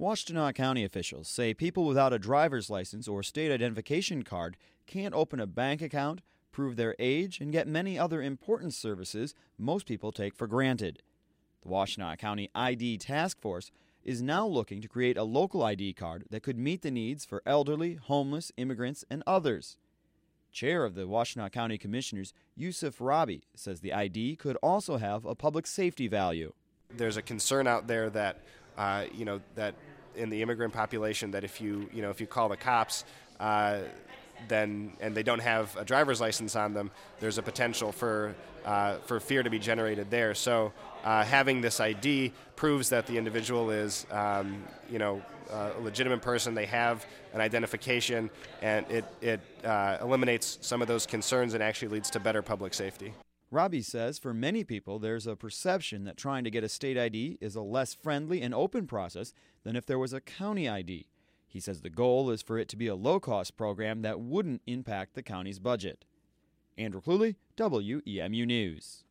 Washtenaw County officials say people without a driver's license or state identification card can't open a bank account, prove their age, and get many other important services most people take for granted. The Washtenaw County ID Task Force is now looking to create a local ID card that could meet the needs for elderly, homeless, immigrants, and others. Chair of the Washtenaw County Commissioners, Yusuf Rabi, says the ID could also have a public safety value. There's a concern out there that, that in the immigrant population, that if you call the cops, then and they don't have a driver's license on them, there's a potential for fear to be generated there. So having this ID proves that the individual is, a legitimate person. They have an identification, and it eliminates some of those concerns and actually leads to better public safety. Robbie says for many people there's a perception that trying to get a state ID is a less friendly and open process than if there was a county ID. He says the goal is for it to be a low-cost program that wouldn't impact the county's budget. Andrew Cluley, WEMU News.